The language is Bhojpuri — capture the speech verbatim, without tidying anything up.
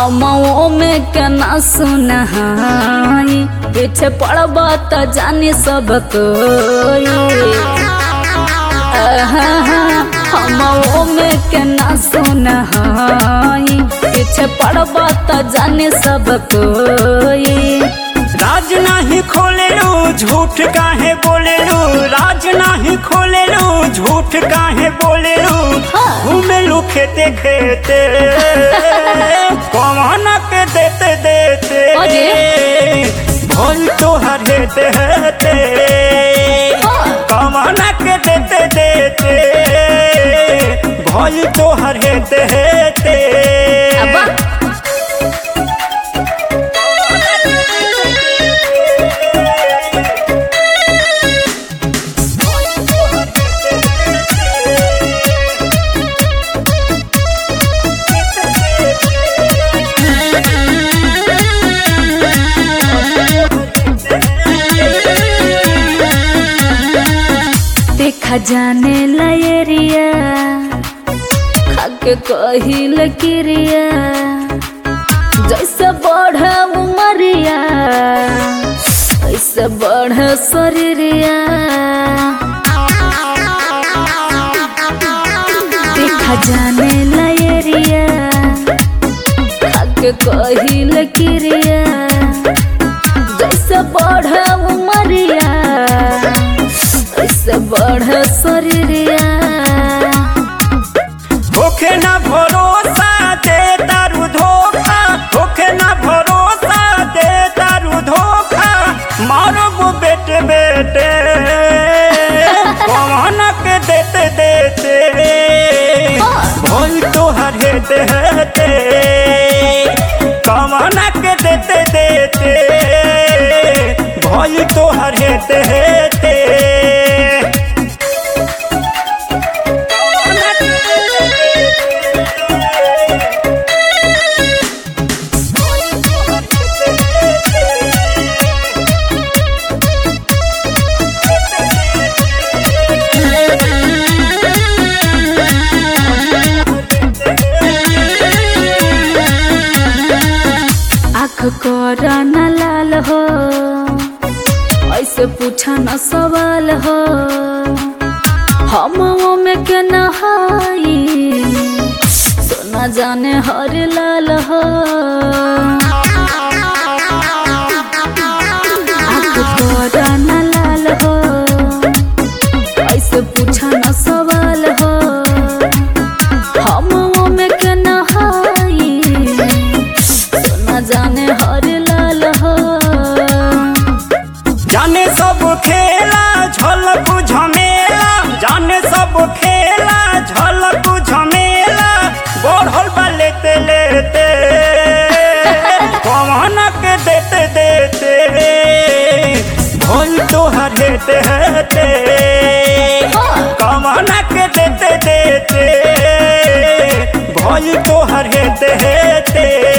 हम में के ना सुनहाई पीछे पड़बा त जानी सब कोई। हम में के ना सुनहाई पीछे पड़बा त जानी सब कोई। राज नहीं खोले लो झूठ काहे बोले लो, राज नहीं खोले लो झूठ काहे बोले लो। घूमे लो खेते खेते कौन के देते देते भोल तो हर हेते हेते कौन के देते देते भोल तो हर हेते हेते। देखा जाने लयरिया खाके कही लकिरिया जैसे बढ़े उमरिया ऐसे बढ़े शरीरिया। देखा जाने लयरिया खाके कही लकिरिया जैसे बढ़े उमरिया ऐसे बढ़े शरीरिया। होखे ना भरोसा दे दारू धोखा, होखे ना भरोसा दे दारू धोखा। मारो वो बेटे बेटे कौन के देते देते भोल तो हर हेते हेते कौन के देते देते भोल तो हर हेते हेते। कोरा न लाल हो ऐसे पूछा न सवाल हो। हम में के नहाई सोना जाने हर लाल हो। कोरा न लाल हो ऐसे पूछा न सवाल हो। हम में के नहाई जाने हर लाल हो। जाने सब खेला झलक झमेला, जाने सब खेला झलक झमेला। बढ़ल बा लेते लेते कौन के देते देते भोल तो हर हेते हेते कौन के देते देते भोल तो हर हेते हेते।